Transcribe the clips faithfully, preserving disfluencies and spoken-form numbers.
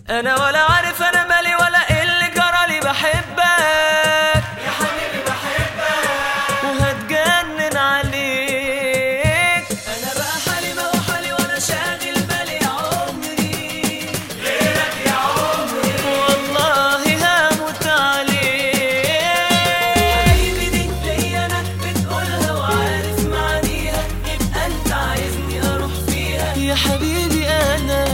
انا ولا عارف انا مالي ولا ايه اللي جرالي، بحبك يا حبيبي بحبك وهتجنن عليك. انا بقى حالي ما هو حالي وانا شاغل بالي يا عمري غيرك يا عمري والله هموت عليك. حبيبي دي ليا انا بتقولها وعارف معانيها، يبقى انت عايزني اروح فيها يا حبيبي انا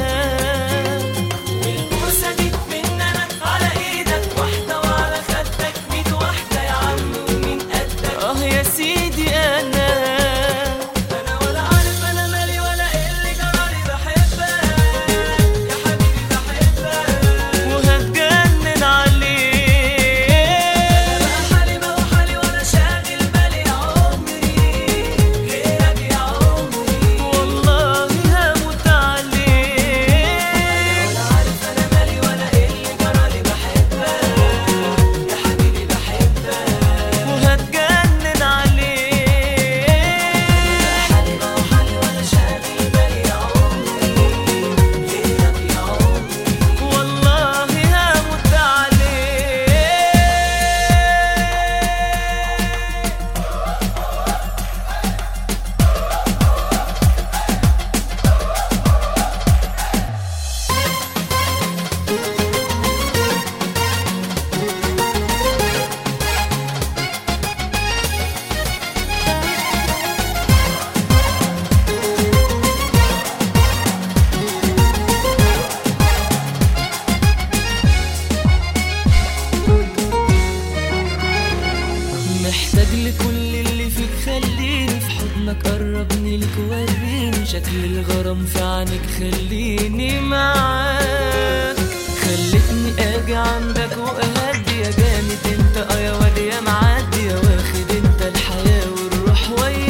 والبوسه دي من انا على ايدك واحده وعلى خدك ميت واحده يا عم ومين قدك. اه يا سيدي انا انا ولا عارف انا مالي ولا ايه اللي جرالي، بحبك يا حبيبي بحبك وهتجنن عليك. انا بقى حالي ما هو حالي وانا شاغل بالي يا عمري غيرك يا عمري والله هموت عليك. ولا عارف انا مالي ولا ايه اللي جرالي، بحبك يا حبيبي بحبك وهتجنن عليك. حالي ما هو حالي وانا شاغل بالي يا عمري غيرك يا عمري والله هموت عليك. محتاج لكل اللي فيك، خليني في حضنك، قربني لك وريني شكل الغرام في عينك، خليني معاك. خلتني اجي عندك واهدي يا جامد انت، اه يا واد يا معدي يا واخد انت الحياة والروح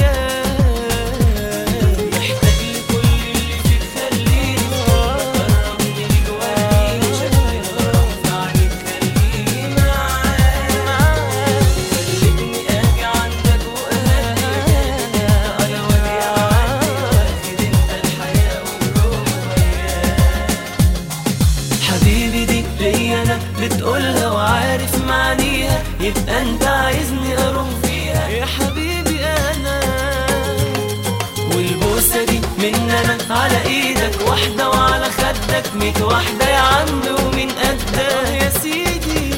وياك. محتاج لكل اللي فيك، خليني في حضنك، قربني لك وريني شكل الغرام في عينك، خليني معاك. خلتني اجي عندك واهدي يا جامد انت، اه يا واد يا معدي واخد انت الحياة والروح وياك. حبيبي دي ليا انا بتقولها وعارف معانيها، يبقى انت عايزني اروح فيها يا حبيبي انا. والبوسه دي من انا على ايدك واحده وعلى خدك ميت واحده يا عم ومين قدك. يا سيدي